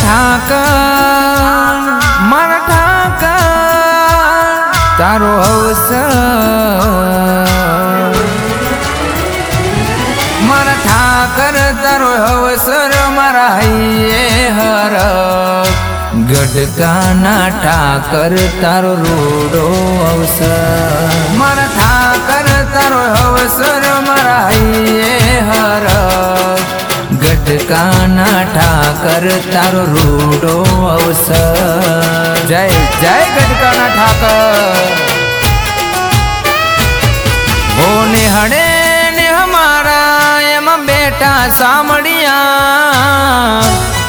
ઠાકર તારો અવસર, મારા ઠાકર તારો અવસર, મારા હૈયે હર ગઢકાના ઠાકર તારો રૂડો અવસર, મારા ઠાકર તારો અવસર, મારા હૈયે હર ગઢકાના ઠાકર તારો રૂડો અવસર। જય જય ગઢકાના ઠાકર। હો નેહડે ને હમારા એમાં બેટા સામડિયા,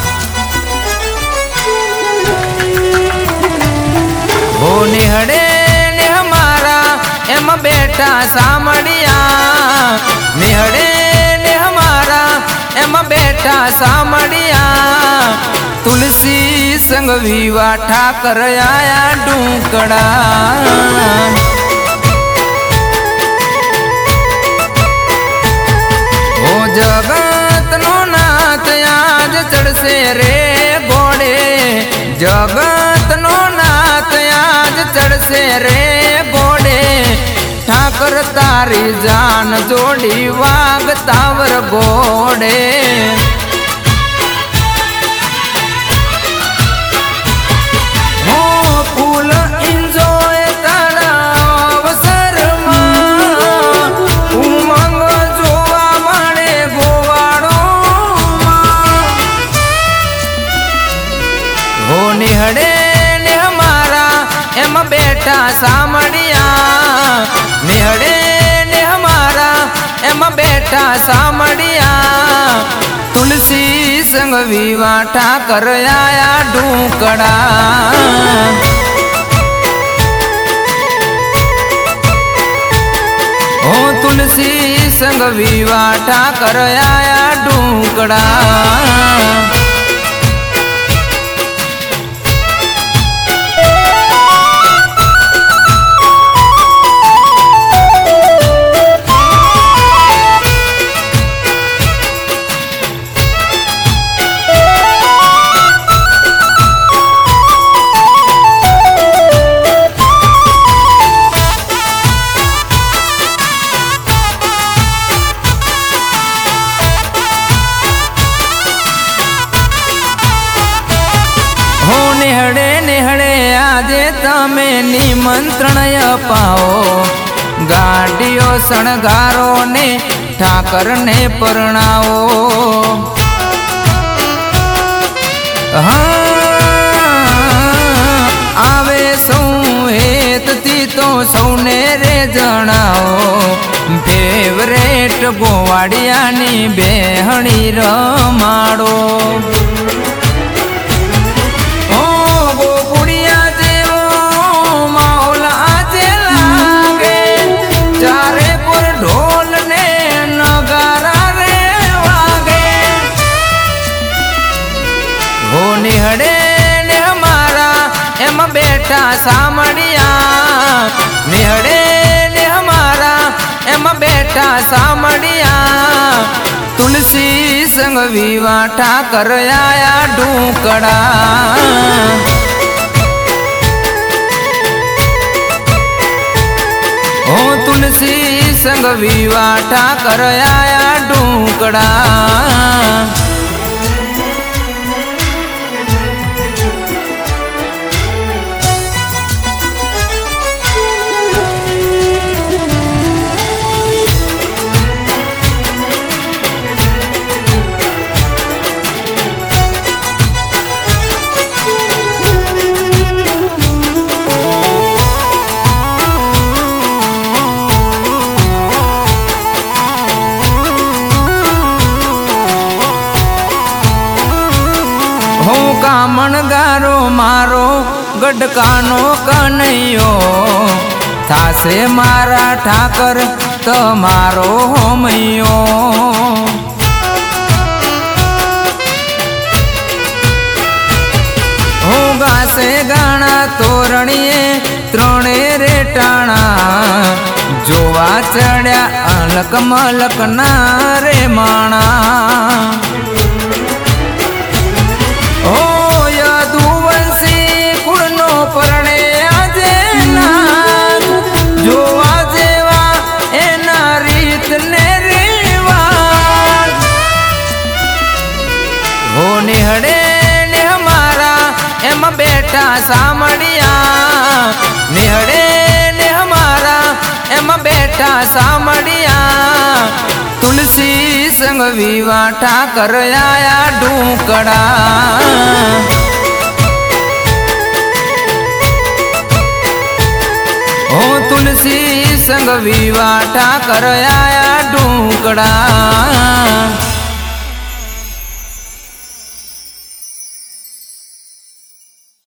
હો નેહડે ને હમારા એમાં બેટા સામડિયા, નેહડે ને હમારા એમાં બેટા સામડિયા, તુલસી સંગ વિવા ઠાકર આયા ડુંકડા। ઓ જગત નો નાથ આજ ચડશે રે ઘોડે, જગત નો નાથ આજ ચડશે રે ઘોડે, ઠાકર તારી જાન જોડી વાગતાવર ઘોડે। હો ફૂલ ઇન્જોય તારા અવસરમાં, ઉમંગ જોવા મળે ગોવાળોમાં, હો નિહળે ને હમારા એમાં બેટા સામડિયા, નિહળે ને હમારા એમાં બેટા સામડિયા, તુલસી સંગ વિવા ઠાકર આયા ડુંકડા। ઓ તુલસી સંગ વિવા ઠાકર આયા ડુંકડા। નેહડે નેહડે આજે તમે નિમંત્રણ અપાવો, ગાડીઓ શણગારો ને ઠાકર ને પરણાવો। આવે સૌ હેતથી તો સૌને રે જણાવો, ફેવરેટ ગોવાડિયાની બેહણી રમાડો। નિહળે ને હમારા એમાં બેટા સામડિયા, નિહળે ને હમારા એમાં બેટા સામડિયા, તુલસી સંગ વિવા ઠાકર આયા ડુંકડા। ઓ તુલસી સંગ વિવા ઠાકર આયા ડુંકડા। કામણગારો મારો ગઢકાનો કનૈયો, થાશે મારા ઠાકર તમારો હોમૈયો। હો ગાસે ગાણા તોરણીએ ત્રણે રેટાણા, જોવા ચડ્યા અલક મલક ના રે માણા। ઓ એમાં બેઠા સામડિયા નિહળે ને હમારા એમાં બેઠા સામડિયા તુલસી સંગ વિવાહ ઠાકર આયા ઢૂકડા ઓ તુલસી સંગ વિવાહ ઠાકર આયા ઢૂકડા